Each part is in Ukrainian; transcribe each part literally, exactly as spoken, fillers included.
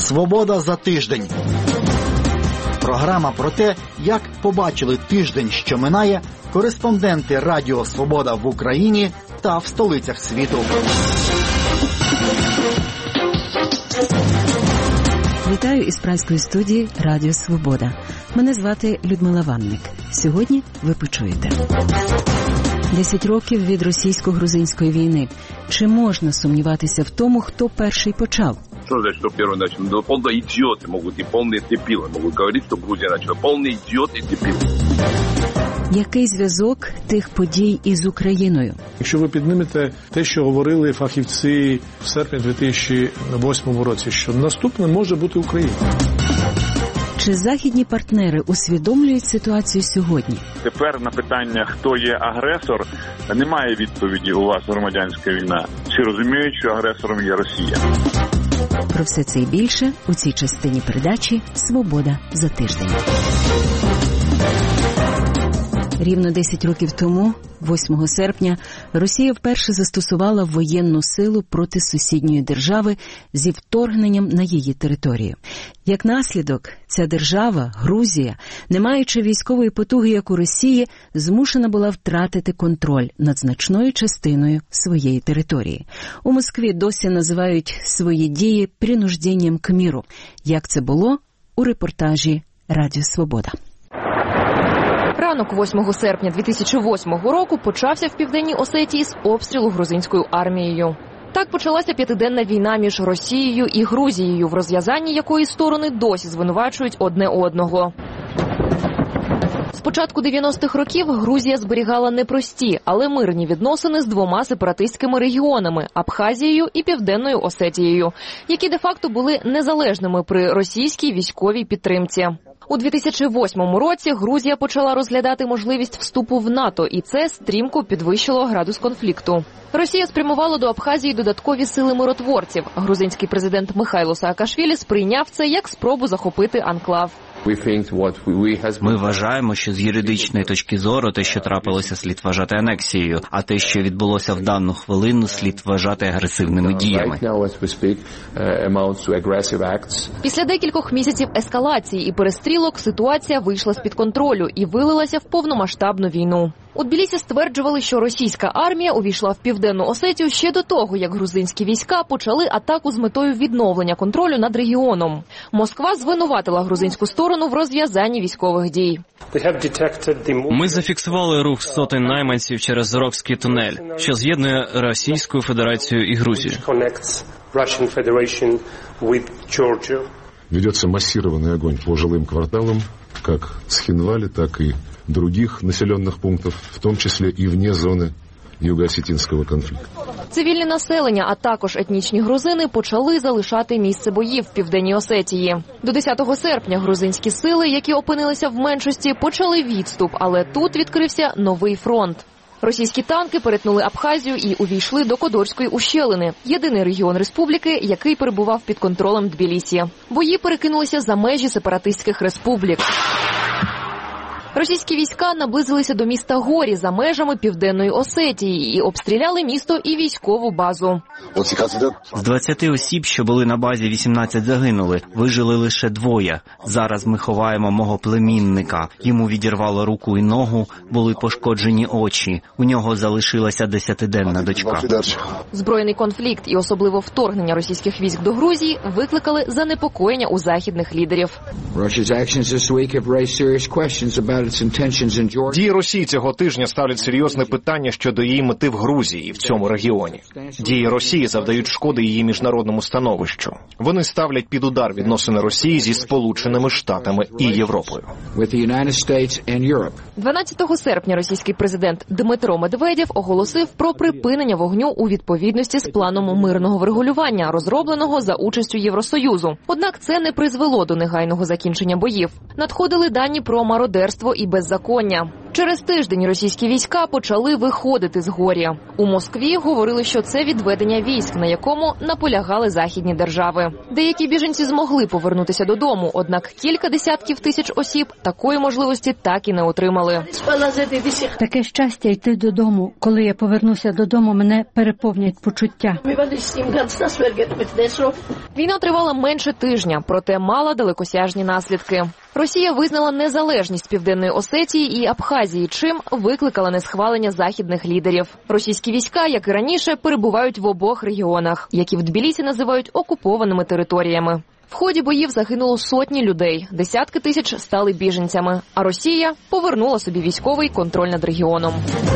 «Свобода за тиждень». Програма про те, як побачили тиждень, що минає, кореспонденти Радіо Свобода в Україні та в столицях світу. Вітаю із празької студії Радіо Свобода. Мене звати Людмила Ванник. Сьогодні ви почуєте. Десять років від російсько-грузинської війни. Чи можна сумніватися в тому, хто перший почав? Что значит, что первый начал? Да полные идиоты могут и полные дебилы могут говорить, что Грузия начала. Полный идиот и дебил. Який зв'язок тих подій із Україною? Якщо ви піднімете те, що говорили фахівці в серпні дві тисячі восьмому році, що наступним може бути Україна. Чи західні партнери усвідомлюють ситуацію сьогодні? Тепер на питання, хто є агресор, немає відповіді у вас громадянська війна. Всі розуміють, що агресором є Росія. Про все це і більше у цій частині передачі «Свобода за тиждень». Рівно десять років тому, восьмого серпня, Росія вперше застосувала воєнну силу проти сусідньої держави зі вторгненням на її територію. Як наслідок, ця держава, Грузія, не маючи військової потуги, як у Росії, змушена була втратити контроль над значною частиною своєї території. У Москві досі називають свої дії принужденням к миру. Як це було? У репортажі «Радіо Свобода». Ранок восьмого серпня дві тисячі восьмого року почався в Південній Осетії з обстрілу грузинською армією. Так почалася п'ятиденна війна між Росією і Грузією, в розв'язанні якої сторони досі звинувачують одне одного. З початку дев'яностих років Грузія зберігала непрості, але мирні відносини з двома сепаратистськими регіонами – Абхазією і Південною Осетією, які де-факто були незалежними при російській військовій підтримці. У дві тисячі восьмому році Грузія почала розглядати можливість вступу в НАТО, і це стрімко підвищило градус конфлікту. Росія спрямувала до Абхазії додаткові сили миротворців. Грузинський президент Михайло Саакашвілі сприйняв це як спробу захопити анклав. Ми вважаємо, що з юридичної точки зору те, що трапилося, слід вважати анексією, а те, що відбулося в дану хвилину, слід вважати агресивними діями. Після декількох місяців ескалації і перестрілок ситуація вийшла з-під контролю і вилилася в повномасштабну війну. У Тбілісі стверджували, що російська армія увійшла в Південну Осетію ще до того, як грузинські війська почали атаку з метою відновлення контролю над регіоном. Москва звинуватила грузинську сторону в розв'язанні військових дій. Ми зафіксували рух сотень найманців через Зоровський тунель, що з'єднує Російську Федерацію і Грузію. Ведется массированный огонь по жилым кварталам, как Схинвали, так и других населенных пунктов, в том числе и вне зоны юго-осетинского конфликта. Цивільне населення, а також етнічні грузини почали залишати місце боїв в Південній Осетії. До десятого серпня грузинські сили, які опинилися в меншості, почали відступ, але тут відкрився новий фронт. Російські танки перетнули Абхазію і увійшли до Кодорської ущелини – єдиний регіон республіки, який перебував під контролем Тбілісі. Бої перекинулися за межі сепаратистських республік. Російські війська наблизилися до міста Горі за межами Південної Осетії і обстріляли місто і військову базу. З двадцяти осіб, що були на базі, вісімнадцять загинули. Вижили лише двоє. Зараз ми ховаємо мого племінника. Йому відірвало руку і ногу, були пошкоджені очі. У нього залишилася десятиденна дочка. Збройний конфлікт і особливо вторгнення російських військ до Грузії викликали занепокоєння у західних лідерів. Дії Росії цього тижня ставлять серйозне питання щодо її мети в Грузії і в цьому регіоні. Дії Росії завдають шкоди її міжнародному становищу. Вони ставлять під удар відносини Росії зі Сполученими Штатами і Європою. дванадцятого серпня російський президент Дмитро Медведєв оголосив про припинення вогню у відповідності з планом мирного врегулювання, розробленого за участю Євросоюзу. Однак це не призвело до негайного закінчення боїв. Надходили дані про мародерство вбивство і беззаконня. Через тиждень російські війська почали виходити з горя. У Москві говорили, що це відведення військ, на якому наполягали західні держави. Деякі біженці змогли повернутися додому, однак кілька десятків тисяч осіб такої можливості так і не отримали. Таке щастя йти додому. Коли я повернуся додому, мене переповнять почуття. Війна тривала менше тижня, проте мала далекосяжні наслідки. Росія визнала незалежність Південної Осетії і Абхазії, чим викликала несхвалення західних лідерів. Російські війська, як і раніше, перебувають в обох регіонах, які в Тбілісі називають окупованими територіями. В ході боїв загинуло сотні людей, десятки тисяч стали біженцями, а Росія повернула собі військовий контроль над регіоном.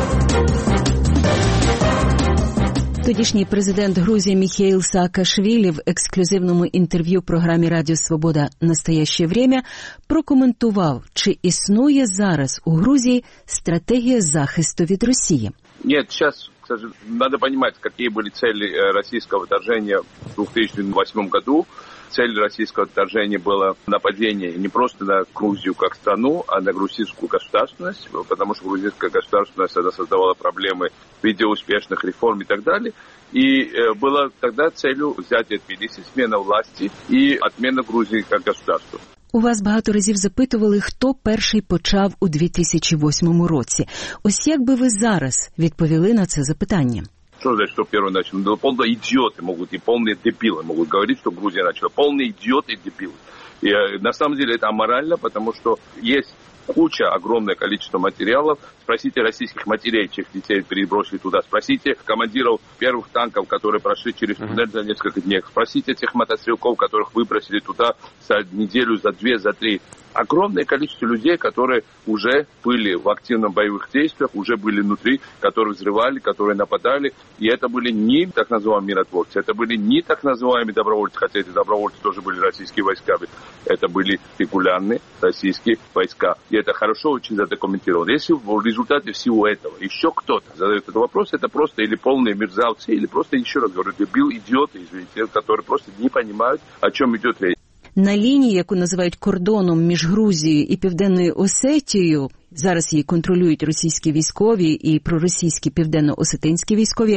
Тодішній президент Грузії Міхеїл Саакашвілі в ексклюзивному інтерв'ю програмі «Радіо Свобода. Настояще время» прокоментував, чи існує зараз у Грузії стратегія захисту від Росії. Ні, зараз, надо понимать, какие были цели российского вторжения в две тысячи восьмом году. Цель российского вторжения было нападение не просто на Грузию как страну, а на грузинскую государственность, потому что грузинская государственность она создавала проблемы в виде успешных реформ и так далее. И была тогда целью взятия Тбилиси, смена власти и отмена Грузии как государства. У вас багато разів запитували, хто перший почав у дві тисячі восьмому році. Ось як би ви зараз відповіли на це запитання? Что значит, что первый начал? Ну, полные идиоты могут и полные дебилы могут говорить, что Грузия начала. Полные идиоты и дебилы. И на самом деле это аморально, потому что есть куча, огромное количество материалов. Спросите российских матерей, чьих детей перебросили туда. Спросите командиров первых танков, которые прошли через туннель за несколько дней. Спросите тех мотострелков, которых выбросили туда за неделю, за две, за три. Огромное количество людей, которые уже были в активных боевых действиях, уже были внутри, которые взрывали, которые нападали. И это были не так называемые миротворцы, это были не так называемые добровольцы, хотя эти добровольцы тоже были российскими войсками. Это были регулярные российские войска. И это хорошо очень задокументировано. Если в результате всего этого еще кто-то задает этот вопрос, это просто или полные мерзавцы, или просто, еще раз говорю, дебил, идиоты, извините, которые просто не понимают, о чем идет речь. На лінії, яку називають кордоном між Грузією і Південною Осетією, зараз її контролюють російські військові і проросійські південно-осетинські військові,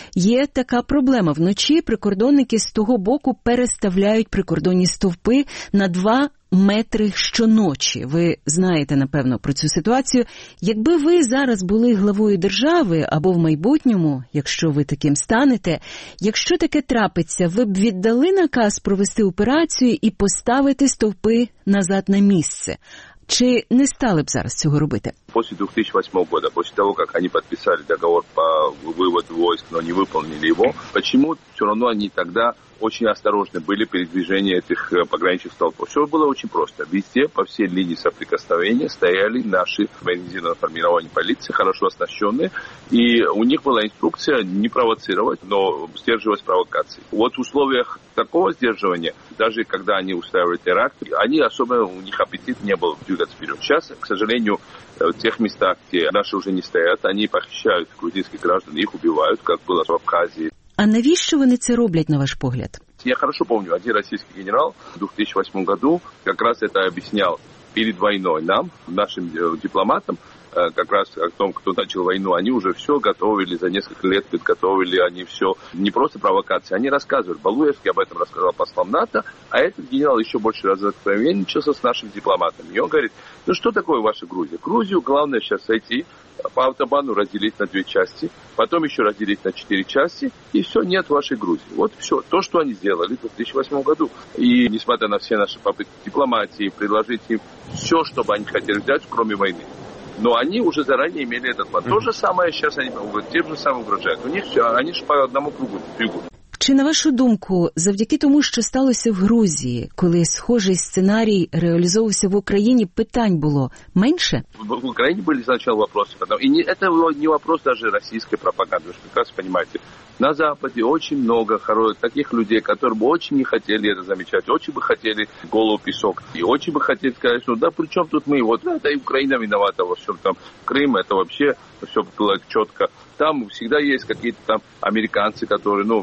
є така проблема. Вночі прикордонники з того боку переставляють прикордонні стовпи на два метри щоночі. Ви знаєте, напевно, про цю ситуацію. Якби ви зараз були главою держави або в майбутньому, якщо ви таким станете, якщо таке трапиться, ви б віддали наказ провести операцію і поставити стовпи назад на місце? Чи не стали б зараз цього робити? После две тысячи восьмого года, после того, как они подписали договор по выводу войск, но не выполнили его, почему все равно они тогда очень осторожны были при движении этих пограничных столпов? Все было очень просто. Везде, по всей линии соприкосновения, стояли наши военизированные формирования полиции, хорошо оснащенные, и у них была инструкция не провоцировать, но сдерживать провокации. Вот в условиях такого сдерживания, даже когда они устраивали теракты, они особо, у них аппетит не был двигаться вперед. Сейчас, к сожалению, в тех местах, где наши уже не стоят, они похищают грузинских граждан, их убивают, как было в Абхазии. А навіщо вони це роблять, на ваш погляд? Я хорошо помню, один российский генерал в две тысячи восьмом году как раз это объяснял перед войной нам, нашим дипломатам, как раз о том, кто начал войну, они уже все готовили, за несколько лет подготовили, они все, не просто провокации, они рассказывали. Балуевский об этом рассказал послам НАТО, а этот генерал еще больше разоткровенничался с нашими дипломатами. И он говорит, ну что такое ваша Грузия? Грузию главное сейчас зайти, по автобану разделить на две части, потом еще разделить на четыре части, и все, нет вашей Грузии. Вот все, то, что они сделали в две тысячи восьмом году. И несмотря на все наши попытки дипломатии, предложить им все, что бы они хотели взять, кроме войны. Но они уже заранее имели этот план. Mm-hmm. То же самое сейчас они тем же самым угрожают. У них все, они же по одному кругу бегут. Чи, на вашу думку, завдяки тому, що сталося в Грузії, коли схожий сценарій реалізовувався в Україні, питань було менше? В Украине были сначала вопросы, потом. И не, это не вопрос даже российской пропаганды, вы же прекрасно понимаете. На Западе очень много хороших таких людей, которые бы очень не хотели это замечать, очень бы хотели голову в песок. И очень бы хотели сказать, что да при чем тут мы, вот это и Украина виновата во всем там. Крым, это вообще все было четко. Там всегда есть какие-то там американцы, которые, ну, в меньшем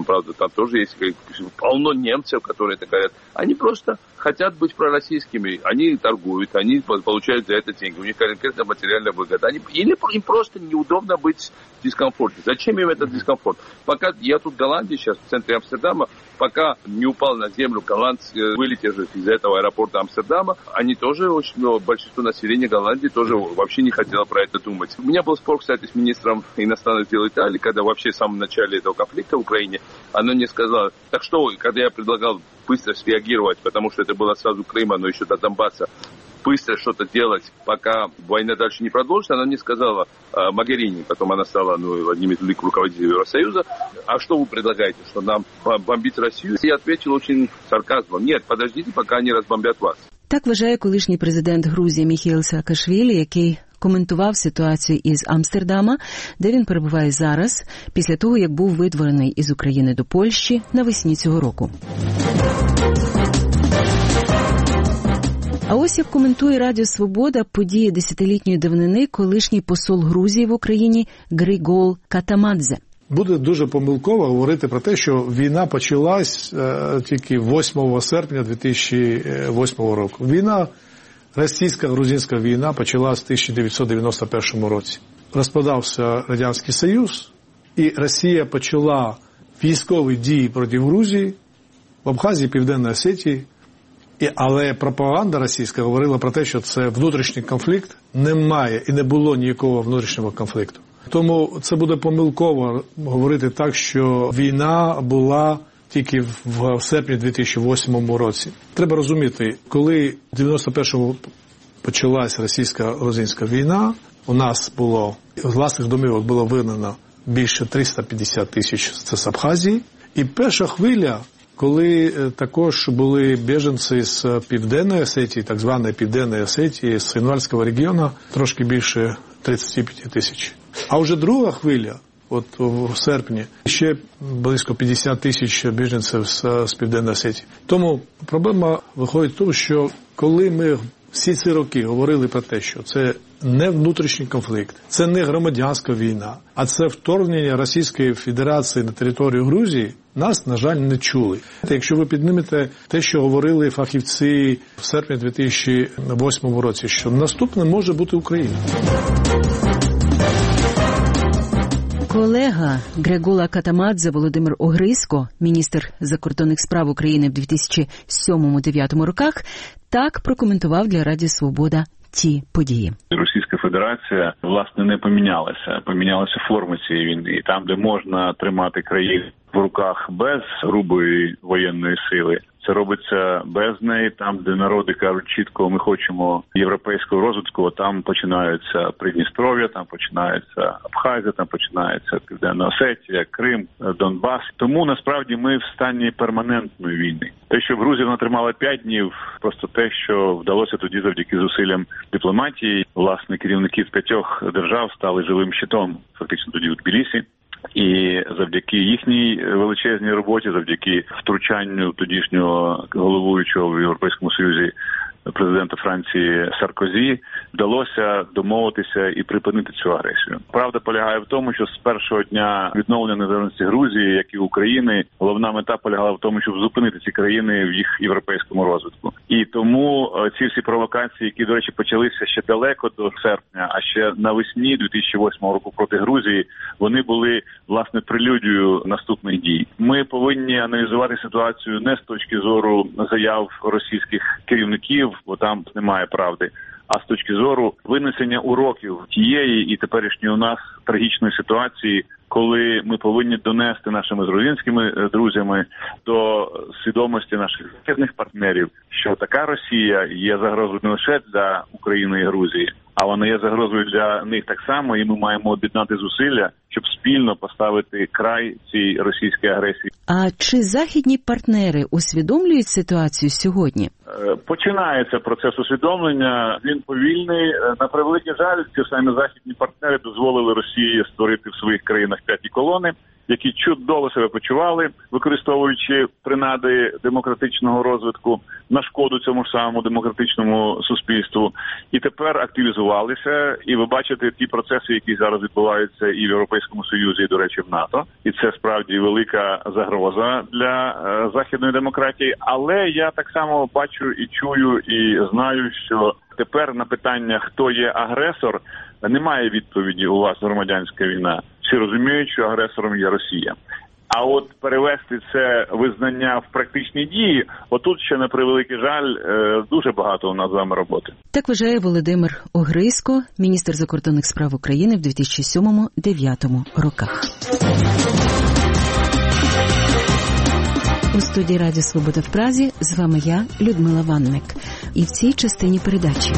правда, там тоже есть полно немцев, которые это говорят. Они просто хотят быть пророссийскими, они торгуют, они получают за это деньги, у них конкретно материальная выгода. Они, или им просто неудобно быть в дискомфорте. Зачем им этот дискомфорт? Пока я тут в Голландии сейчас, в центре Амстердама, пока не упал на землю голландцы, вылетели из этого аэропорта Амстердама, они тоже, очень, ну, большинство населения Голландии тоже вообще не хотело про это думать. У меня был спор, кстати, с министром иностранных дел Италии, когда вообще в самом начале этого конфликта в Украине, она мне сказала, так что, когда я предлагал быстро среагировать, потому что это было сразу Крыма, но еще до Донбасса, быстро что-то делать, пока война дальше не продолжится, она мне сказала, э, Могерини, потом она стала ну, одним из руководителей Евросоюза, а что вы предлагаете, что нам бомбить Россию? Я ответил очень сарказмом, нет, подождите, пока они разбомбят вас. Так вважає колишній президент Грузії Міхеїл Саакашвілі, який коментував ситуацію із Амстердама, де він перебуває зараз, після того, як був видворений із України до Польщі навесні цього року. А ось як коментує Радіо Свобода події десятилітньої давнини колишній посол Грузії в Україні Григол Катамадзе. Буде дуже помилково говорити про те, що війна почалась е, тільки восьмого серпня дві тисячі восьмого року. Війна, російсько-грузинська війна почалась в тисяча дев'ятсот дев'яносто першому році. Розпадався Радянський Союз, і Росія почала військові дії проти Грузії, в Абхазії, Південній Осетії. І, але пропаганда російська говорила про те, що це внутрішній конфлікт, немає і не було ніякого внутрішнього конфлікту. Тому це буде помилково говорити так, що війна була тільки в серпні дві тисячі восьмому році. Треба розуміти, коли в дев'яносто першому почалась російсько-грузинська війна, у нас було, з власних домівок було вигнано більше триста п'ятдесят тисяч з Абхазії. І перша хвиля, коли також були біженці з Південної Осетії, так званої Південної Осетії, з Цинвальського регіону, трошки більше тридцять п'ять тисяч. А вже друга хвиля, от в серпні, ще близько п'ятдесят тисяч біженців з, з Південної Осетії. Тому проблема виходить в тому, що коли ми всі ці роки говорили про те, що це не внутрішній конфлікт, це не громадянська війна, а це вторгнення Російської Федерації на територію Грузії, нас, на жаль, не чули. Якщо ви піднімете те, що говорили фахівці в серпні дві тисячі восьмому році, що наступне може бути Україна. Колега Григола Катамадзе Володимир Огризько, міністр закордонних справ України в дві тисячі сьомому-дев'ятому роках, так прокоментував для Радіо Свобода ці події. Російська Федерація, власне, не помінялася. Помінялися форми цієї війни. І там, де можна тримати країну в руках без грубої воєнної сили, це робиться без неї. Там, де народи кажуть чітко, ми хочемо європейського розвитку, там починаються Придністров'я, там починається Абхазія, там починається Південна Осетія, Крим, Донбас. Тому, насправді, ми в стані перманентної війни. Те, що в Грузії вона тримала п'ять днів, просто те, що вдалося тоді завдяки зусиллям дипломатії. Власне, керівники з п'ятьох держав стали живим щитом, фактично тоді у Тбілісі. І завдяки їхній величезній роботі, завдяки втручанню тодішнього головуючого в Європейському Союзі президента Франції Саркозі, вдалося домовитися і припинити цю агресію. Правда полягає в тому, що з першого дня відновлення незалежності Грузії, як і України, головна мета полягала в тому, щоб зупинити ці країни в їх європейському розвитку. І тому ці всі провокації, які, до речі, почалися ще далеко до серпня, а ще навесні дві тисячі восьмого року проти Грузії, вони були, власне, прелюдією наступних дій. Ми повинні аналізувати ситуацію не з точки зору заяв російських керівників, бо там немає правди, а з точки зору винесення уроків тієї і теперішньої у нас трагічної ситуації, коли ми повинні донести нашими грузинськими друзями до свідомості наших західних партнерів, що така Росія є загрозою не лише для України і Грузії, а вона є загрозою для них так само, і ми маємо об'єднати зусилля, щоб спільно поставити край цій російській агресії. А чи західні партнери усвідомлюють ситуацію сьогодні? Починається процес усвідомлення, він повільний. На превеликий жаль, ці самі західні партнери дозволили Росії створити в своїх країнах п'яті колони, які чудово себе почували, використовуючи принади демократичного розвитку на шкоду цьому ж самому демократичному суспільству. І тепер активізувалися, і ви бачите ті процеси, які зараз відбуваються і в Європейському Союзі, і, до речі, в НАТО. І це справді велика загроза для е, західної демократії. Але я так само бачу і чую, і знаю, що тепер на питання, хто є агресор, немає відповіді у вас громадянська війна. Всі розуміють, що агресором є Росія. А от перевести це визнання в практичні дії, отут ще, на превеликий жаль, дуже багато у нас з вами роботи. Так вважає Володимир Огризько, міністр закордонних справ України в дві тисячі сьомому - дві тисячі дев'ятому роках. У студії Радіо Свобода в Празі з вами я, Людмила Ванник. І в цій частині передачі.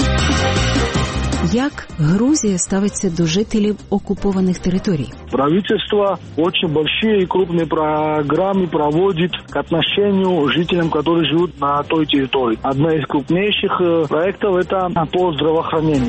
Як Грузия ставится до жителей оккупованных территорий? Правительство очень большие и крупные программы проводит к отношению жителям, которые живут на той территории. Одна из крупнейших проектов – это по здравоохранению.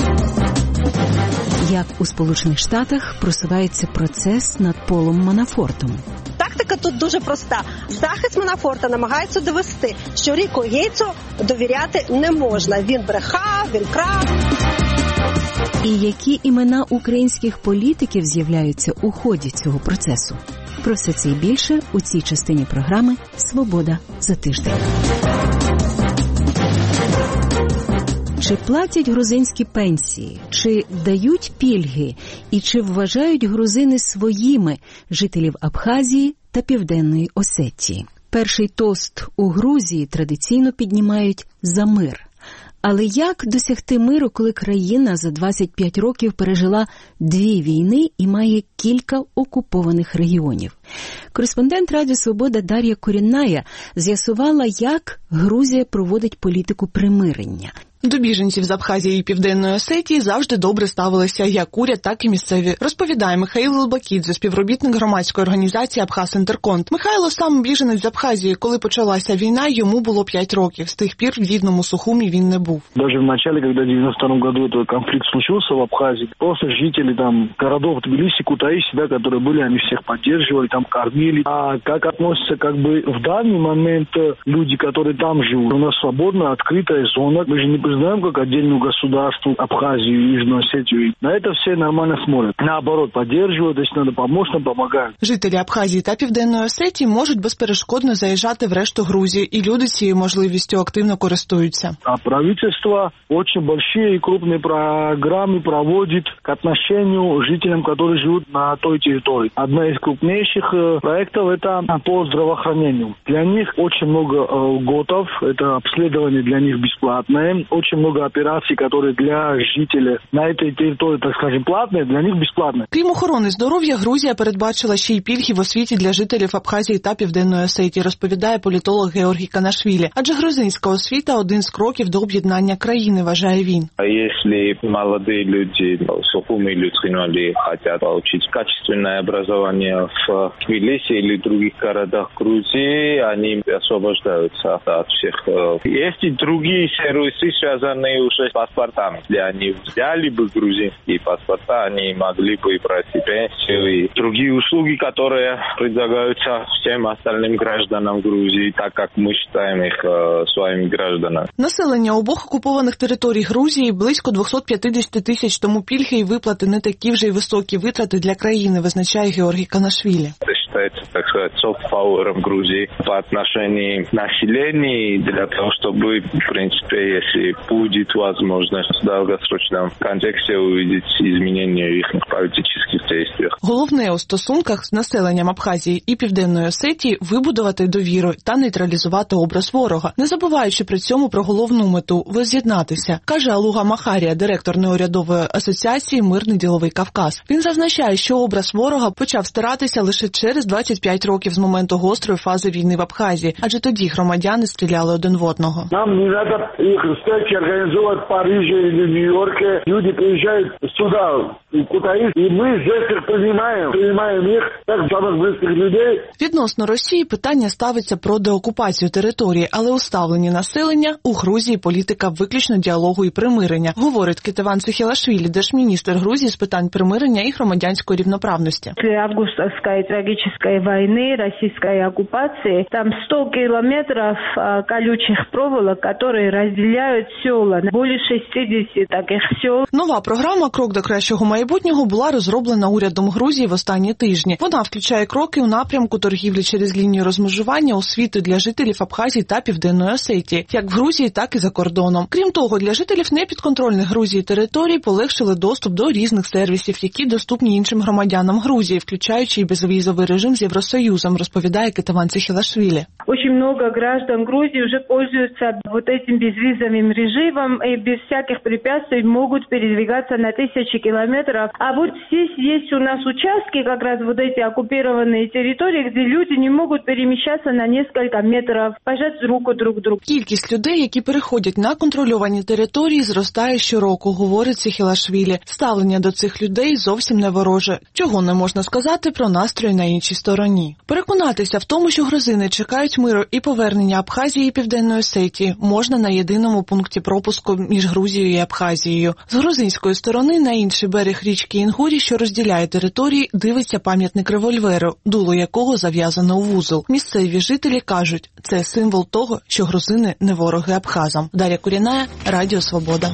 Як у Сполучених Штатах просувається процес над Полом Манафортом? Тактика тут дуже проста. Захист Манафорта намагається довести, що Ріко Гейтсу довіряти не можна. Він брехав, він крав. І які імена українських політиків з'являються у ході цього процесу? Про все це і більше у цій частині програми «Свобода за тиждень». Чи платять грузинські пенсії, чи дають пільги, і чи вважають грузини своїми жителів Абхазії та Південної Осетії? Перший тост у Грузії традиційно піднімають за мир. Але як досягти миру, коли країна за двадцять п'ять років пережила дві війни і має кілька окупованих регіонів? Кореспондент Радіо Свобода Дар'я Корінная з'ясувала, як Грузія проводить політику примирення. До біженців з Абхазії і Південної Осетії завжди добре ставилися як уряд, так і місцеві, розповідає Михайло Лобакідзе, співробітник громадської організації «Абхаз Інтерконт». Михайло сам біженець з Абхазії. Коли почалася війна, йому було п'ять років. З тих пір в рідному Сухумі він не був. Даже в начале, когда в девяносто втором году этот конфликт случился в Абхазии, просто жители там городов Тбилиси, Кутаиси, да, которые были, они всех поддерживали, там кормили. А как относятся как бы в данный момент люди, которые там живут? У нас свободная, открытая зона. Мы же не знаем, как отдельную государство Абхазию и Южную Осетию. На это все нормально смотрят. Наоборот, поддерживают, если надо помочь, нам помогают. Жителі Абхазії та Південної Осетії можуть безперешкодно заїжджати в решту Грузії, і люди цією можливістю активно користуються. А правительство очень большие и крупные программы проводит к отношению жителям, которые живут на той территории. Одна из крупнейших проектов – это по здравоохранению. Для них очень много льготов, это обследование для них бесплатное, очень много операций, которые для жителей на этой территории, так скажем, платные, для них бесплатные. Крім охорони здоров'я, Грузія передбачила ще й пільги в освіті для жителів Абхазії та Південної Осетії, розповідає політолог Георгій Канашвілі. Адже грузинська освіта – один з кроків до об'єднання країни, вважає він. А якщо молоді люди в Сухумі или Цхинвале хотят получить качественное образование в Тбилиси или других городах Грузии, они освобождаются от всех. Есть и другие сервисы, связанные уже с паспортами. Если они взяли бы грузинские паспорта, они могли бы пройти пенсию и другие услуги, которые предлагаются всем остальным гражданам Грузии, так как мы считаем их э, своими гражданами. Населення обох окупованих територій Грузії близько двісті п'ятдесят тисяч, тому пільги і виплати не такі вже й високі витрати для країни, визначає Георгій Канашвілі. Считается, так сказать, софт-пауэром Грузии по отношению к населению, для того, чтобы, в принципе, если будет возможность в долгосрочном контексте увидеть изменения в их политических действиях. Головне у стосунках з населенням Абхазії і Південної Осетії вибудувати довіру та нейтралізувати образ ворога, не забуваючи при цьому про головну мету – воз'єднатися, каже Алуга Махарія, директор неурядової асоціації «Мирний діловий Кавказ». Він зазначає, що образ ворога почав стиратися лише через двадцять п'ять п'ять років з моменту гострої фази війни в Абхазії, адже тоді громадяни стріляли один в одного. Нам не треба їх встречи організовувати в Парижі або в Нью-Йорку. Люди приїжджають сюди, в Кутаїс, і ми здесь їх приймаємо, приймаємо їх як самих близьких людей. Відносно Росії питання ставиться про деокупацію території, але у ставленні населення у Грузії політика виключно діалогу і примирення, говорить Кетеван Цехелашвілі, держміністр Грузії з питань примирення і громадянської рівноправності. Після августовської трагічної війни, російської окупації, там сто кілометрів колючих проволок, які розділяють села. Більше шістдесят таких сел. Нова програма «Крок до кращого майбутнього» була розроблена урядом Грузії в останні тижні. Вона включає кроки у напрямку торгівлі через лінію розмежування, освіти для жителів Абхазії та Південної Осетії, як в Грузії, так і за кордоном. Крім того, для жителів непідконтрольних Грузії територій полегшили доступ до різних сервісів, які доступні іншим громадянам Грузії, включаючи і безвізовий режим з Євросоюзом, розповідає Кетеван Цехелашвілі. Очень много граждан Грузии уже пользуются вот этим безвизовым режимом и без всяких препятствий могут передвигаться на тысячи километров. А вот здесь есть у нас участки, как раз вот эти оккупированные территории, где люди не могут перемещаться на несколько метров, пожать руку друг другу. Кількість людей, які переходять на контрольовані території, зростає щороку, говорить Цехелашвілі. Ставлення до цих людей зовсім не вороже. Чого не можна сказати про настрої на іншій стороні. Переконатися в тому, що грузини чекають миру і повернення Абхазії і Південної Осетії, можна на єдиному пункті пропуску між Грузією і Абхазією. З грузинської сторони на інший берег річки Інгурі, що розділяє території, дивиться пам'ятник револьверу, дуло якого зав'язане у вузол. Місцеві жителі кажуть, це символ того, що грузини не вороги абхазам. Дар'я Куріная, Радіо Свобода.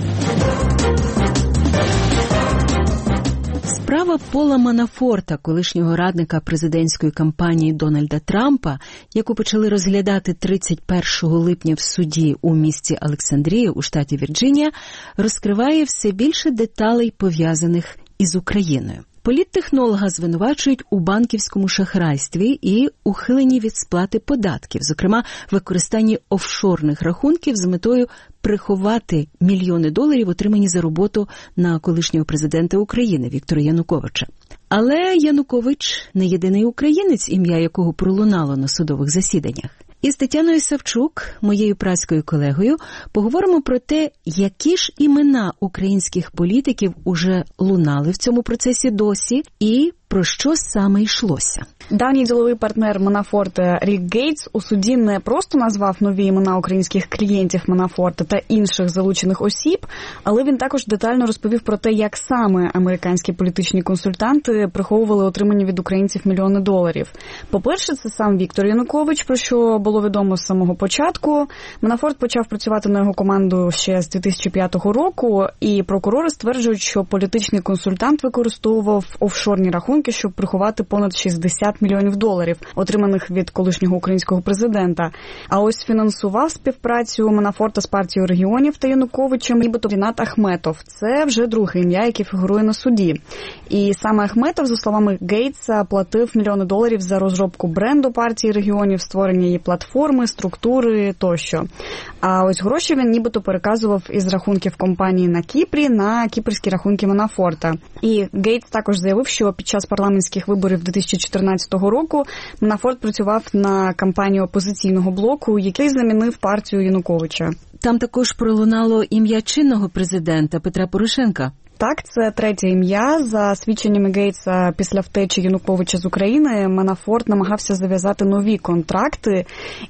Справа Пола Манафорта, колишнього радника президентської кампанії Дональда Трампа, яку почали розглядати тридцять першого липня в суді у місті Олександрія у штаті Вірджинія, розкриває все більше деталей, пов'язаних із Україною. Політтехнолога звинувачують у банківському шахрайстві і ухиленні від сплати податків, зокрема, використанні офшорних рахунків з метою приховати мільйони доларів, отримані за роботу на колишнього президента України Віктора Януковича. Але Янукович не єдиний українець, ім'я якого пролунало на судових засіданнях. Із Тетяною Савчук, моєю праською колегою, поговоримо про те, які ж імена українських політиків уже лунали в цьому процесі досі і про що саме йшлося. Давній діловий партнер Манафорта Рік Гейтс у суді не просто назвав нові імена українських клієнтів Манафорта та інших залучених осіб, але він також детально розповів про те, як саме американські політичні консультанти приховували отримані від українців мільйони доларів. По-перше, це сам Віктор Янукович, про що було відомо з самого початку. Манафорт почав працювати на його команду ще з дві тисячі п'ятого року, і прокурори стверджують, що політичний консультант використовував офшорні рахунки, щоб приховати понад шістдесят мільйонів доларів, отриманих від колишнього українського президента. А ось фінансував співпрацю Манафорта з партією регіонів та Януковичем нібито Рінат Ахметов. Це вже друге ім'я, яке фігурує на суді. І саме Ахметов, за словами Гейтса, платив мільйони доларів за розробку бренду партії регіонів, створення її платформи, структури тощо. А ось гроші він нібито переказував із рахунків компанії на Кіпрі на кіпрські рахунки Манафорта. І Гейтс також заявив, що під час парламентських виборів дві тисячі чотирнадцятого року Манафорт працював на кампанію опозиційного блоку, який замінив партію Януковича. Там також пролунало ім'я чинного президента Петра Порошенка. Так, це третє ім'я. За свідченнями Гейтса, після втечі Януковича з України, Манафорт намагався зав'язати нові контракти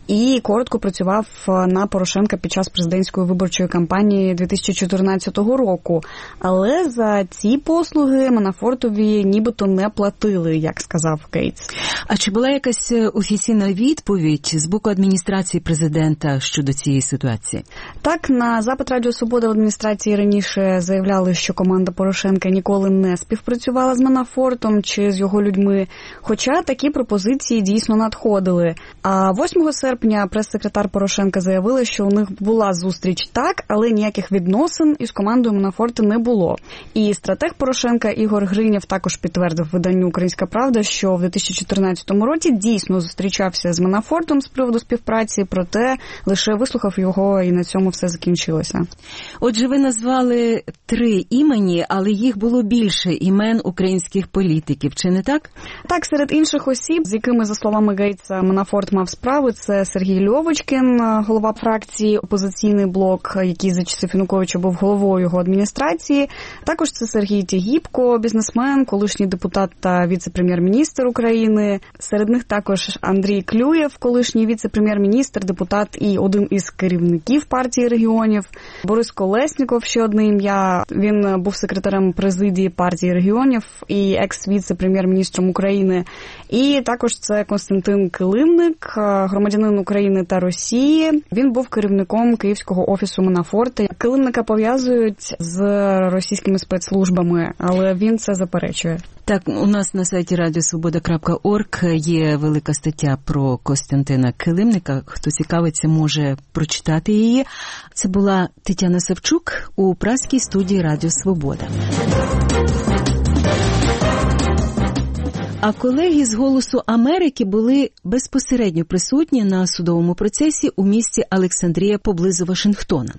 і коротко працював на Порошенка під час президентської виборчої кампанії дві тисячі чотирнадцятого року. Але за ці послуги Манафортові нібито не платили, як сказав Гейтс. А чи була якась офіційна відповідь з боку адміністрації президента щодо цієї ситуації? Так, на запит Радіо Свобода в адміністрації раніше заявляли, що команда Команда Порошенка ніколи не співпрацювала з Манафортом чи з його людьми, хоча такі пропозиції дійсно надходили. А восьмого серпня прес-секретар Порошенка заявила, що у них була зустріч так, але ніяких відносин із командою Манафорта не було. І стратег Порошенка Ігор Гринєв також підтвердив виданню «Українська правда», що в дві тисячі чотирнадцятому році дійсно зустрічався з Манафортом з приводу співпраці, проте лише вислухав його і на цьому все закінчилося. Отже, ви назвали три імені, імені, але їх було більше імен українських політиків, чи не так? Так, серед інших осіб, з якими, за словами Гейтса, Манафорт мав справи, це Сергій Льовочкін, голова фракції «Опозиційний блок», який за часів Януковича був головою його адміністрації. Також це Сергій Тягібко, бізнесмен, колишній депутат та віце-прем'єр-міністр України. Серед них також Андрій Клюєв, колишній віце-прем'єр-міністр, депутат і один із керівників партії регіонів. Борис Колесніков, ще одне ім'я. Він був секретарем президії партії регіонів і екс-віце-прем'єр-міністром України. І також це Костянтин Килимник, громадянин України та Росії. Він був керівником Київського офісу Манафорта. Килимника пов'язують з російськими спецслужбами, але він це заперечує. Так, у нас на сайті радіо свобода крапка орг є велика стаття про Костянтина Килимника. Хто цікавиться, може прочитати її. Це була Тетяна Савчук у празькій студії Радіо Свобода. А колеги з «Голосу Америки» були безпосередньо присутні на судовому процесі у місті Олександрія поблизу Вашингтона.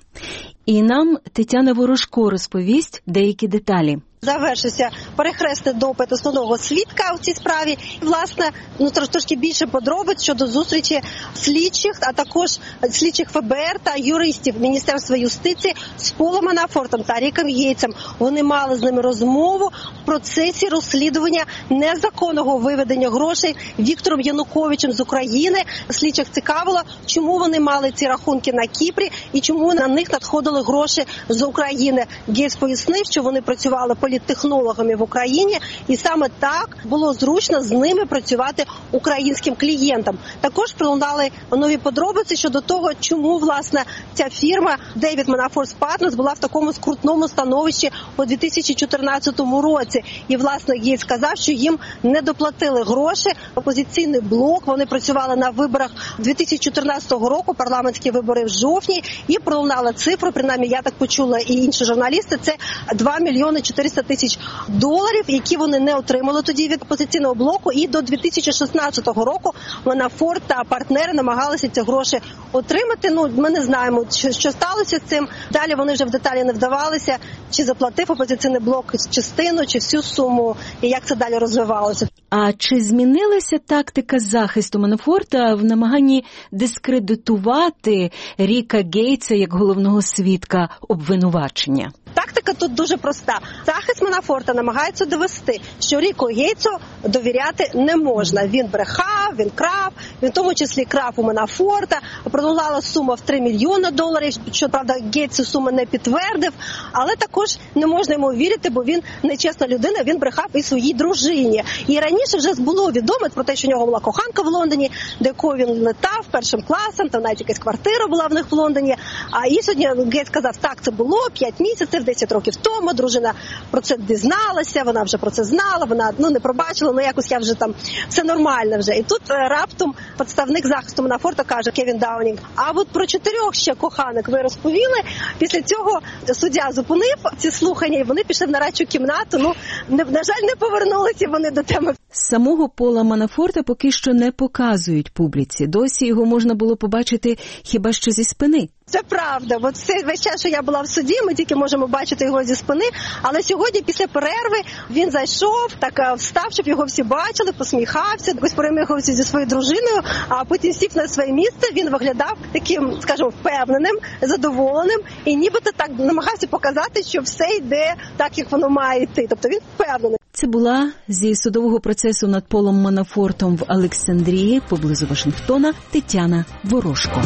І нам Тетяна Ворожко розповість деякі деталі. Завершився перехресний допит основного свідка у цій справі. І, власне, ну трошки більше подробиць щодо зустрічі слідчих, а також слідчих еф бе ер та юристів Міністерства юстиції з Полом Манафортом та Ріком Гейтсом. Вони мали з ними розмову в процесі розслідування незаконного виведення грошей Віктором Януковичем з України. Слідчих цікавило, чому вони мали ці рахунки на Кіпрі і чому на них надходили гроші з України. Гейтс пояснив, що вони працювали по політтехнологами в Україні, і саме так було зручно з ними працювати українським клієнтам. Також пролунали нові подробиці щодо того, чому, власне, ця фірма David Manafort's Partners була в такому скрутному становищі у дві тисячі чотирнадцятому році. І, власне, Гейтс сказав, що їм не доплатили гроші. Опозиційний блок, вони працювали на виборах дві тисячі чотирнадцятого року, парламентські вибори в жовтні, і пролунала цифра, принаймні я так почула і інші журналісти, це два мільйони чотириста тисяч доларів, які вони не отримали тоді від опозиційного блоку. І до дві тисячі шістнадцятого року Манафорт та партнери намагалися ці гроші отримати. Ну, ми не знаємо, що сталося з цим. Далі вони вже в деталі не вдавалися, чи заплатив опозиційний блок частину, чи всю суму, і як це далі розвивалося. А чи змінилася тактика захисту Манафорта в намаганні дискредитувати Ріка Гейтса як головного свідка обвинувачення? Тактика тут дуже проста. Захист Манафорта намагається довести, що Ріку Гейтсу довіряти не можна. Він брехав, він крав, він в тому числі крав у Манафорта. Пролунала сума в три мільйони доларів, що, правда, Гейтс цю суму не підтвердив, але також не можна йому вірити, бо він нечесна людина, він брехав і своїй дружині. І раніше вже було відомо про те, що у нього була коханка в Лондоні, до якої він летав першим класом, там навіть якась квартира була в них в Лондоні. А і сьогодні Гейтс сказав, так, це було п'ять місяців, десять років тому, дружина про це дізналася, вона вже про це знала, вона ну не пробачила, ну якось я вже там, все нормально вже. І тут раптом представник захисту Манафорта каже, Кевін Даунінг, а от про чотирьох ще коханок ви розповіли. Після цього суддя зупинив ці слухання, і вони пішли в нарадчу кімнату. Ну, не, на жаль, не повернулися вони до теми. Самого Пола Манафорта поки що не показують публіці. Досі його можна було побачити хіба що зі спини. Це правда, бо це весь час, що я була в суді, ми тільки можемо бачити його зі спини, але сьогодні після перерви він зайшов, так встав, щоб його всі бачили, посміхався, якось перемігався зі своєю дружиною, а потім сів на своє місце, він виглядав таким, скажімо, впевненим, задоволеним і нібито так намагався показати, що все йде так, як воно має йти, тобто він впевнений. Це була зі судового процесу над Полом Манафортом в Олександрії, поблизу Вашингтона, Тетяна Ворожко.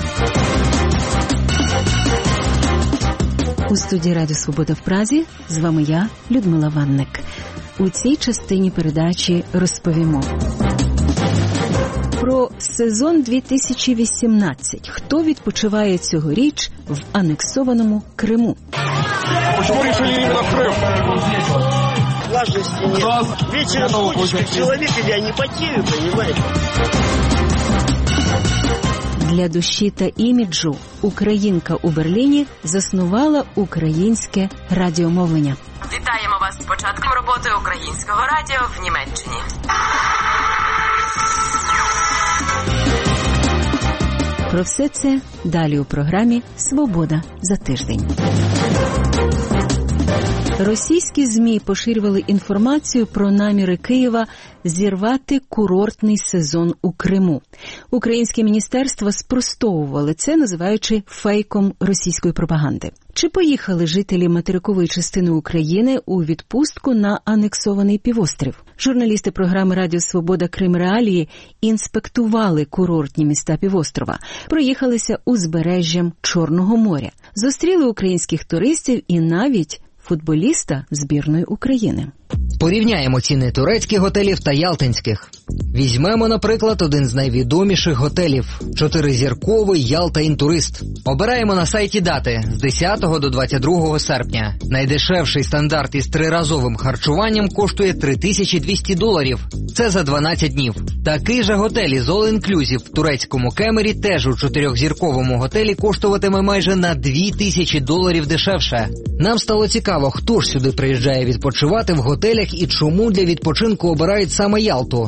У студії Радіо Свобода в Празі з вами я, Людмила Ванник. У цій частині передачі розповімо про сезон дві тисячі вісімнадцять. Хто відпочиває цьогоріч в анексованому Криму? Чому вирішили іменно Крим? Влажності нет. Вечером ходиш, як чоловік, я не потію, понимаєте? Для душі та іміджу українка у Берліні заснувала українське радіомовлення. Вітаємо вас з початком роботи українського радіо в Німеччині. Про все це далі у програмі «Свобода за тиждень». Російські ЗМІ поширювали інформацію про наміри Києва зірвати курортний сезон у Криму. Українське міністерство спростовували це, називаючи фейком російської пропаганди. Чи поїхали жителі материкової частини України у відпустку на анексований півострів? Журналісти програми «Радіо Свобода. Крим. Реалії» інспектували курортні міста півострова, проїхалися узбережжям Чорного моря, зустріли українських туристів і навіть футболіста збірної України. Порівняємо ціни турецьких готелів та ялтинських. Візьмемо, наприклад, один з найвідоміших готелів – чотиризірковий «Ялта Інтурист». Обираємо на сайті дати з десятого до двадцять другого серпня. Найдешевший стандарт із триразовим харчуванням коштує три тисячі двісті доларів. Це за дванадцять днів. Такий же готель із All Inclusive в турецькому Кемері теж у чотирьохзірковому готелі коштуватиме майже на дві тисячі доларів дешевше. Нам стало цікаво, хто ж сюди приїжджає відпочивати в готелях і чому для відпочинку обирають саме Ялту.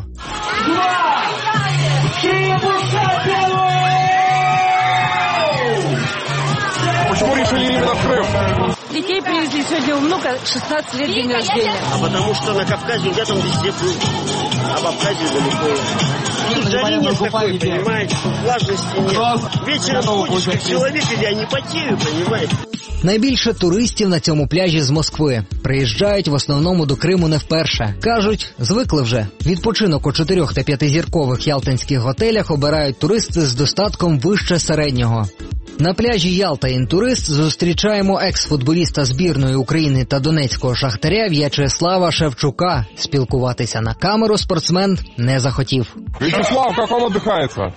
Почему решили именно в Крым? Детей привезли сегодня у внука, шестнадцать лет день рождения. А потому что на Кавказе я там везде был, а в Абхазии далеко. Тут жари нет такой, понимаете, влажности нет. Вечером ходишь как человек, и я не потею, понимаете. Найбільше туристів на цьому пляжі з Москви. Приїжджають в основному до Криму не вперше. Кажуть, звикли вже. Відпочинок у чотирьох- та п'ятизіркових ялтинських готелях обирають туристи з достатком вище середнього. На пляжі «Ялта Інтурист» зустрічаємо екс-футболіста збірної України та донецького «Шахтаря» В'ячеслава Шевчука. Спілкуватися на камеру спортсмен не захотів. Вячеслав, як вам віддихається?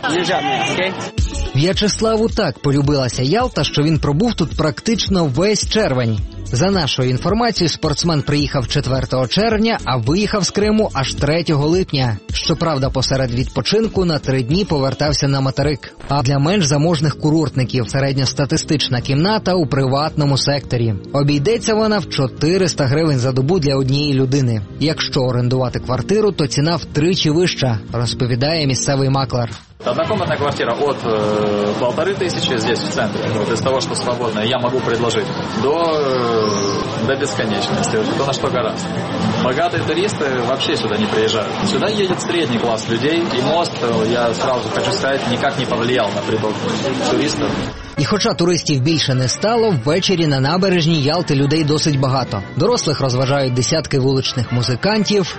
В'ячеславу так полюбилася Ялта, що він пробув тут практично весь червень. За нашою інформацією, спортсмен приїхав четвертого червня, а виїхав з Криму аж третього липня. Щоправда, посеред відпочинку на три дні повертався на материк. А для менш заможних курортників середньостатистична кімната у приватному секторі. Обійдеться вона в чотириста гривень за добу для однієї людини. Якщо орендувати квартиру, то ціна втричі вища, розповідає місцевий маклер. Однокомнатная квартира от э, полторы тысячи здесь в центре, вот из того, что свободное, я могу предложить, до, э, до бесконечности, кто на что гораздо. Богатые туристы вообще сюда не приезжают. Сюда едет средний класс людей, и мост, я сразу хочу сказать, никак не повлиял на приток туристов. І хоча туристів більше не стало, ввечері на набережній Ялти людей досить багато. Дорослих розважають десятки вуличних музикантів,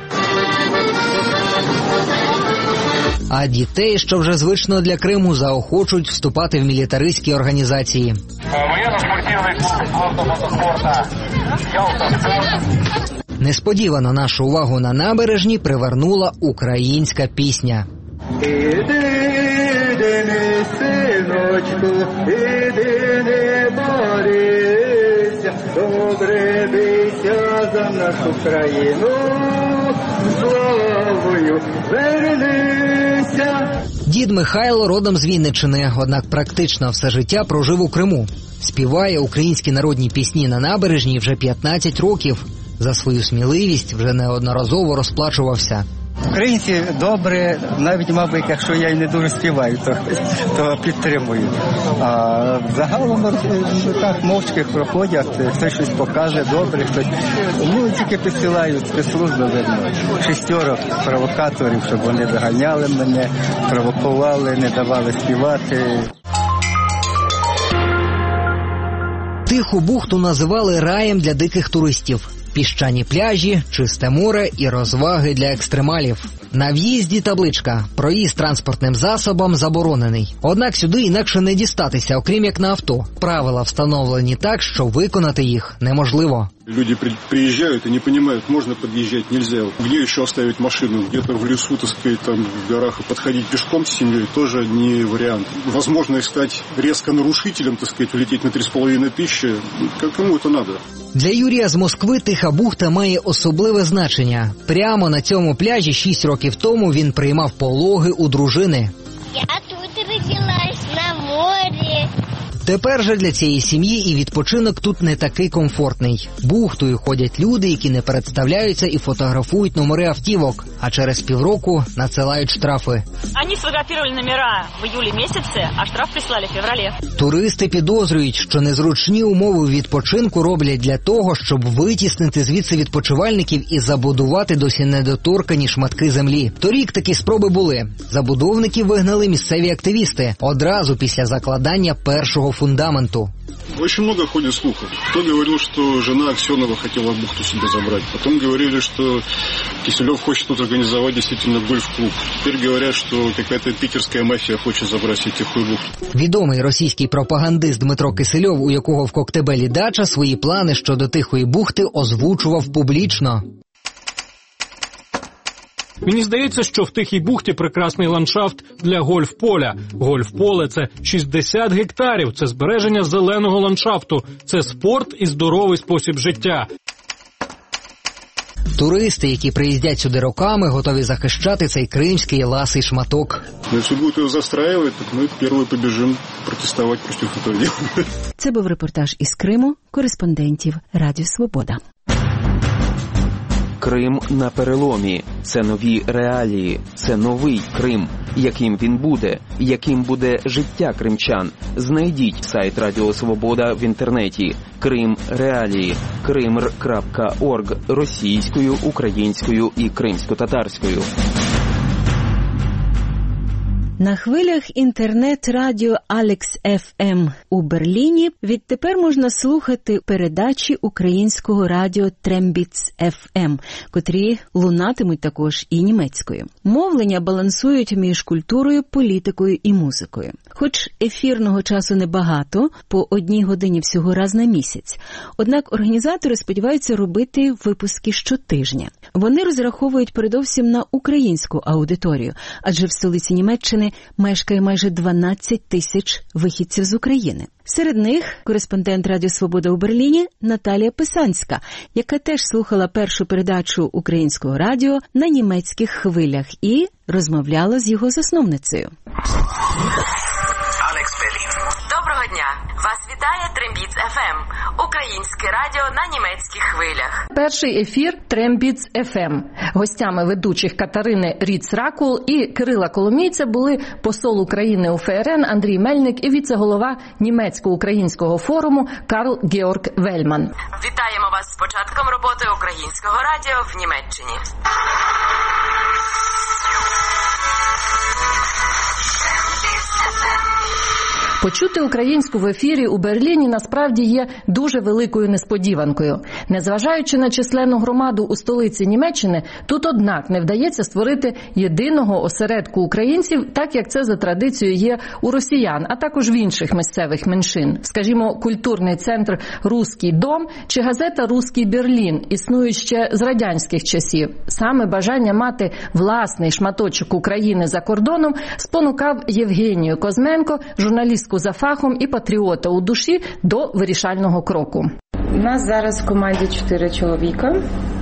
а дітей, що вже звично для Криму, заохочують вступати в мілітаристські організації. Воєнно-спортивний клуб мотоспорта «Ялта». Несподівано нашу увагу на набережні привернула українська пісня. Іди, іди, мій синочку, іди, не борися, добре бийся за нашу країну, славою вернися. Дід Михайло родом з Вінниччини, однак практично все життя прожив у Криму. Співає українські народні пісні на набережній вже п'ятнадцять років. За свою сміливість вже неодноразово розплачувався. Українці добре, навіть, мабуть, якщо я й не дуже співаю, то, то підтримую. А загалом так мовчки проходять, хтось щось покаже добре, хтось, ну, тільки підсилають спецслужби, видно, шістьорок провокаторів, щоб вони доганяли мене, провокували, не давали співати. Тиху бухту називали раєм для диких туристів. Піщані пляжі, чисте море і розваги для екстремалів. На в'їзді табличка «Проїзд транспортним засобом заборонений». Однак сюди інакше не дістатися, окрім як на авто. Правила встановлені так, що виконати їх неможливо. Люди приезжают и не понимают, можно подъезжать, нельзя. Где еще оставить машину? Где-то в лесу, так сказать, там в горах, и подходить пешком с семьей тоже не вариант. Возможно, стать резко нарушителем, так сказать, влететь на три с половиной тысячи, кому это надо? Для Юрія з Москви Тиха бухта має особливе значення. Прямо на цьому пляжі шість років тому він приймав пологи у дружини. Я тут родилась на морі. Тепер же для цієї сім'ї і відпочинок тут не такий комфортний. Бухтою ходять люди, які не представляються і фотографують номери автівок, а через півроку надсилають штрафи. Вони сфотографували номера в июлі місяці, а штраф прислали в февралі. Туристи підозрюють, що незручні умови відпочинку роблять для того, щоб витіснити звідси відпочивальників і забудувати досі недоторкані шматки землі. Торік такі спроби були. Забудовників вигнали місцеві активісти одразу після закладання першого фундаменту. Очень много ходит слухов. Кто говорил, что жена Аксенова хотела бухту себе забрать. Потом говорили, что Киселев хочет тут организовать действительно гольф-клуб. Теперь говорят, что какая-то питерская мафия хочет забрать себе тихую бухту. Відомий російський пропагандист Дмитро Кисельов, у якого в Коктебелі дача, свої плани щодо тихої бухти озвучував публічно. Мені здається, що в Тихій бухті прекрасний ландшафт для гольф-поля. Гольф-поле – це шістдесят гектарів, це збереження зеленого ландшафту, це спорт і здоровий спосіб життя. Туристи, які приїздять сюди роками, готові захищати цей кримський ласий шматок. Якщо будуть його застраювати, то ми перші побіжимо протестувати проти цього діла. Це був репортаж із Криму кореспондентів Радіо Свобода. Крим на переломі. Це нові реалії. Це новий Крим. Яким він буде? Яким буде життя кримчан? Знайдіть сайт Радіо Свобода в інтернеті. Крим реалії. кримр крапка орг російською, українською і кримсько-татарською. На хвилях інтернет-радіо Алекс еф ем у Берліні відтепер можна слухати передачі українського радіо Трембіц еф ем, котрі лунатимуть також і німецькою. Мовлення балансують між культурою, політикою і музикою. Хоч ефірного часу небагато, по одній годині всього раз на місяць. Однак організатори сподіваються робити випуски щотижня. Вони розраховують передовсім на українську аудиторію, адже в столиці Німеччини мешкає майже дванадцять тисяч вихідців з України. Серед них кореспондент Радіо Свобода у Берліні Наталія Писанська, яка теж слухала першу передачу українського радіо на німецьких хвилях і розмовляла з його засновницею. Доброго дня! Вас вітає Трембіц еф ем, українське радіо на німецьких хвилях. Перший ефір Трембіц еф ем. Гостями ведучих Катерини Ріц-Ракул і Кирила Коломійця були посол України у ФРН Андрій Мельник і віце-голова німецько-українського форуму Карл Георг Вельман. Вітаємо вас з початком роботи українського радіо в Німеччині. Почути українську в ефірі у Берліні насправді є дуже великою несподіванкою. Незважаючи на численну громаду у столиці Німеччини, тут однак не вдається створити єдиного осередку українців, так як це за традицією є у росіян, а також в інших місцевих меншин. Скажімо, культурний центр «Руський дом» чи газета «Руський Берлін» існують ще з радянських часів. Саме бажання мати власний шматочок України за кордоном спонукав Євгенію Козменко, журналістку за фахом і патріота у душі, до вирішального кроку. У нас зараз в команді чотири чоловіка.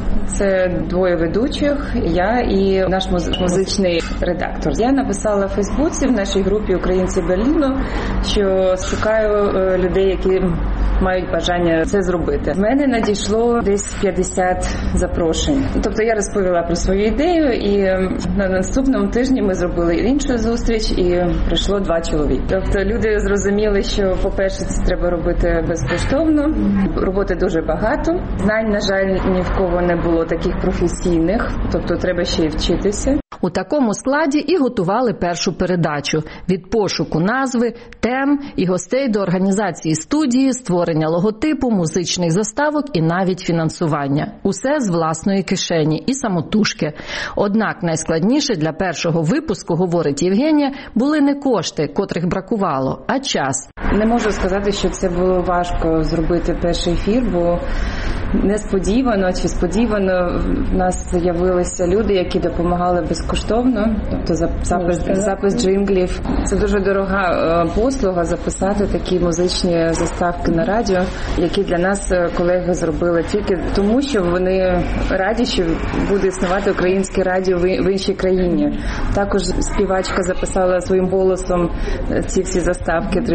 Це двоє ведучих, я і наш музичний редактор. Я написала в Фейсбуці в нашій групі «Українці Берліну», що шукаю людей, які мають бажання це зробити. В мене надійшло десь п'ятдесят запрошень. Тобто я розповіла про свою ідею, і на наступному тижні ми зробили іншу зустріч, і прийшло два чоловіки. Тобто люди зрозуміли, що, по-перше, це треба робити безкоштовно. Роботи дуже багато. Знань, на жаль, ні в кого не було таких професійних, тобто треба ще й вчитися. У такому складі і готували першу передачу. Від пошуку назви, тем і гостей до організації студії, створення логотипу, музичних заставок і навіть фінансування. Усе з власної кишені і самотужки. Однак найскладніше для першого випуску, говорить Євгенія, були не кошти, котрих бракувало, а час. Не можу сказати, що це було важко зробити перший ефір, бо несподівано чи сподівано в нас з'явилися люди, які допомагали безкоштовно, тобто запис, запис джинглів. Це дуже дорога послуга записати такі музичні заставки на радіо, які для нас колеги зробили тільки тому, що вони раді, що буде існувати українське радіо в іншій країні. Також співачка записала своїм голосом ці всі заставки Трембіц еф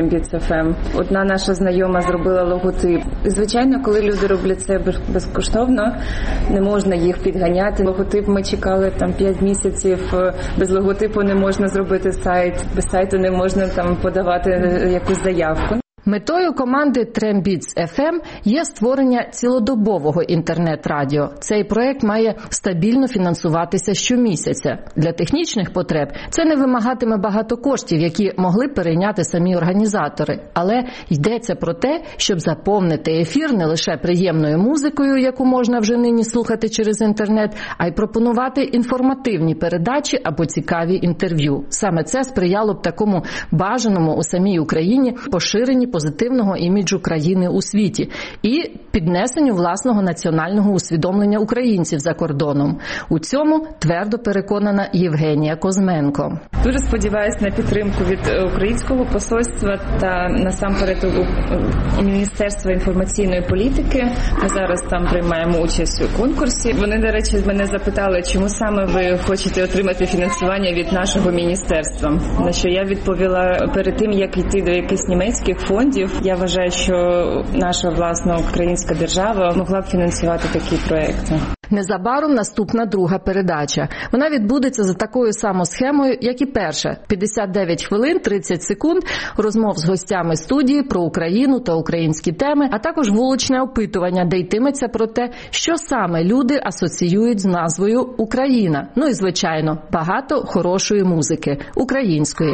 еф ем. Одна наша знайома зробила логотип. Звичайно, коли люди роблять це безкоштовно, не можна їх підганяти. Логотип ми чекали там п'ять місяців. Без логотипу не можна зробити сайт, без сайту не можна там подавати якусь заявку. Метою команди Трембіц еф ем є створення цілодобового інтернет-радіо. Цей проект має стабільно фінансуватися щомісяця. Для технічних потреб це не вимагатиме багато коштів, які могли б перейняти самі організатори. Але йдеться про те, щоб заповнити ефір не лише приємною музикою, яку можна вже нині слухати через інтернет, а й пропонувати інформативні передачі або цікаві інтерв'ю. Саме це сприяло б такому бажаному у самій Україні поширенні позитивного іміджу країни у світі і піднесенню власного національного усвідомлення українців за кордоном. У цьому твердо переконана Євгенія Козменко. Дуже сподіваюся на підтримку від українського посольства та насамперед у Міністерства інформаційної політики. Ми зараз там приймаємо участь у конкурсі. Вони, до речі, мене запитали, чому саме ви хочете отримати фінансування від нашого міністерства. На що я відповіла, перед тим, як йти до якихось німецьких фондів, я вважаю, що наша власна українська держава могла б фінансувати такі проекти. Незабаром наступна друга передача. Вона відбудеться за такою самою схемою, як і перша. п'ятдесят дев'ять хвилин, тридцять секунд розмов з гостями студії про Україну та українські теми, а також вуличне опитування, де йтиметься про те, що саме люди асоціюють з назвою Україна. Ну і, звичайно, багато хорошої музики, української.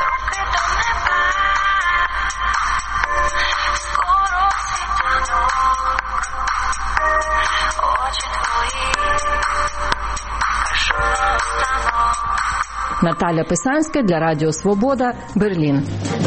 Наталя Писанська для Радіо Свобода, Берлін.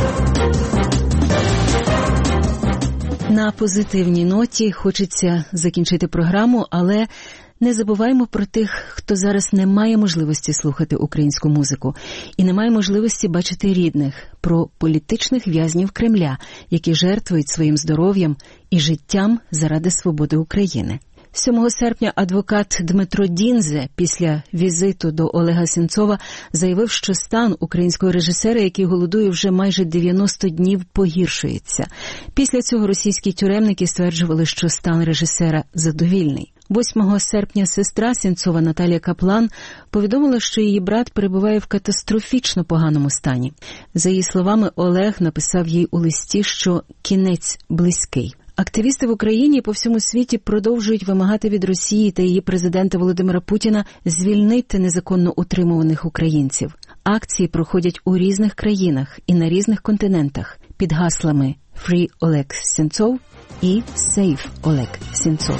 На позитивній ноті хочеться закінчити програму, але не забуваймо про тих, хто зараз не має можливості слухати українську музику і не має можливості бачити рідних, про політичних в'язнів Кремля, які жертвують своїм здоров'ям і життям заради свободи України. сьомого серпня адвокат Дмитро Діндзе після візиту до Олега Сенцова заявив, що стан українського режисера, який голодує вже майже дев'яносто днів, погіршується. Після цього російські тюремники стверджували, що стан режисера задовільний. восьмого серпня сестра Сенцова Наталія Каплан повідомила, що її брат перебуває в катастрофічно поганому стані. За її словами, Олег написав їй у листі, що кінець близький. Активісти в Україні і по всьому світі продовжують вимагати від Росії та її президента Володимира Путіна звільнити незаконно утримуваних українців. Акції проходять у різних країнах і на різних континентах під гаслами «Free Oleg Sentsov» і «Save Oleg Sentsov».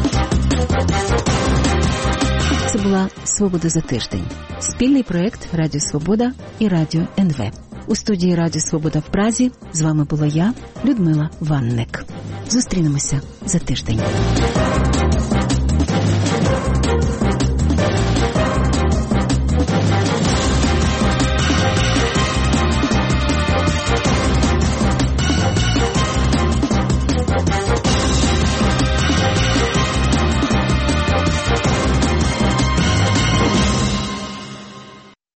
Це була «Свобода за тиждень». Спільний проєкт «Радіо Свобода» і «Радіо ен ве». У студії Радіо Свобода в Празі з вами була я, Людмила Ванник. Зустрінемося за тиждень.